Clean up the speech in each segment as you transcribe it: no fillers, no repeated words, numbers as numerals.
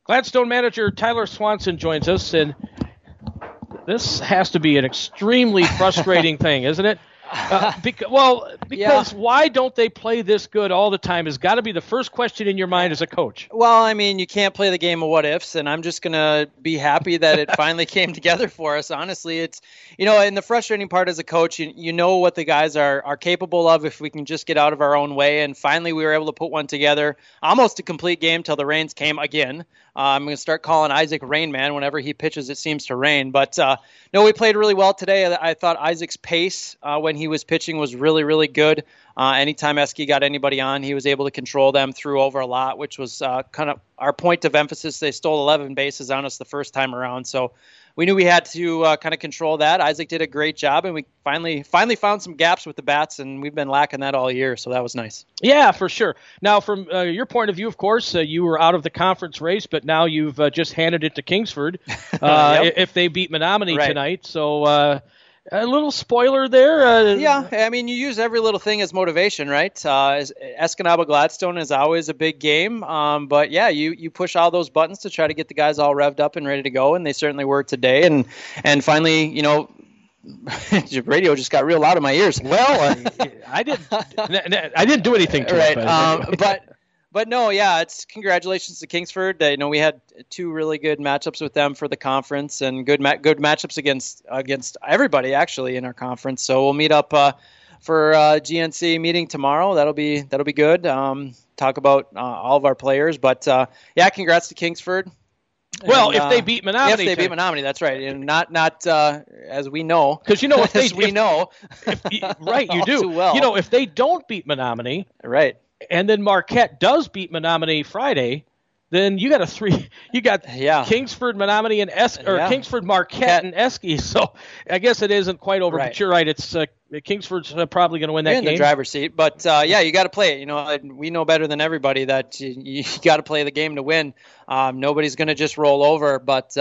Gladstone manager Tyler Swanson joins us, and this has to be an extremely frustrating thing, isn't it? Because why don't they play this good all the time has got to be the first question in your mind as a coach. Well, I mean, you can't play the game of what ifs, and I'm just going to be happy that it finally came together for us. Honestly, it's, and the frustrating part as a coach, you know what the guys are capable of if we can just get out of our own way, and finally we were able to put one together, almost a complete game till the rains came again. I'm going to start calling Isaac Rain Man whenever he pitches. It seems to rain. But no, we played really well today. I thought Isaac's pace when he was pitching was really, really good. Anytime Eske got anybody on, he was able to control them, threw over a lot, which was kind of our point of emphasis. They stole 11 bases on us the first time around. So we knew we had to kind of control that. Isaac did a great job, and we finally found some gaps with the bats, and we've been lacking that all year, so that was nice. Yeah, for sure. Now, from your point of view, of course, you were out of the conference race, but now you've just handed it to Kingsford if they beat Menominee tonight. So a little spoiler there. Yeah, I mean, you use every little thing as motivation, right? Escanaba Gladstone is always a big game, but yeah, you push all those buttons to try to get the guys all revved up and ready to go, and they certainly were today. And finally, radio just got real loud in my ears. Well, I didn't do anything to it. But no, yeah, it's congratulations to Kingsford. We had two really good matchups with them for the conference, and good matchups against everybody actually in our conference. So we'll meet up for GNC meeting tomorrow. That'll be good. Talk about all of our players, but yeah, congrats to Kingsford. Well, if they beat Menominee, beat Menominee, that's right, and not as we know, because right, you do. Well. If they don't beat Menominee, right. And then Marquette does beat Menominee Friday, then you got Kingsford, Menominee, and Kingsford, Marquette, and Eske. So I guess it isn't quite over. Right. But you're right. It's Kingsford's probably going to win that game. In the driver's seat, but you got to play it. We know better than everybody that you got to play the game to win. Nobody's going to just roll over. But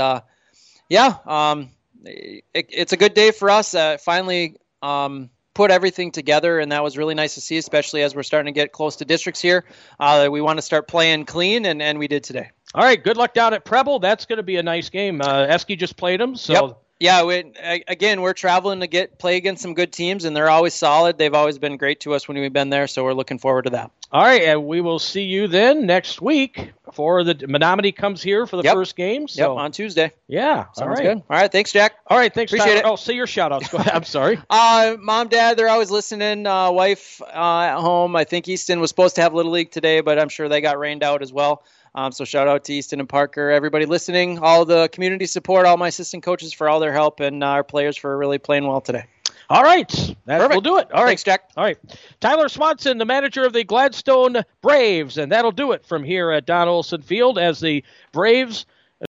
it's a good day for us. Finally. Put everything together, and that was really nice to see, especially as we're starting to get close to districts here. We want to start playing clean, and we did today. All right, good luck down at Preble. That's going to be a nice game. Eske just played them, so. Yep. Yeah, we're traveling to play against some good teams, and they're always solid. They've always been great to us when we've been there, so we're looking forward to that. All right, and we will see you then next week for the Menominee comes here for the first game. So. On Tuesday. Yeah, sounds good. All right, thanks, Jack. All right, thanks. Appreciate it. Oh, say your shout-outs. Go ahead. I'm sorry. Mom, Dad, they're always listening. Wife at home. I think Easton was supposed to have Little League today, but I'm sure they got rained out as well. So shout out to Easton and Parker, everybody listening, all the community support, all my assistant coaches for all their help, and our players for really playing well today. All right. We'll do it. All right. Thanks, Jack. All right. Tyler Swanson, the manager of the Gladstone Braves, and that'll do it from here at Don Olson Field as the Braves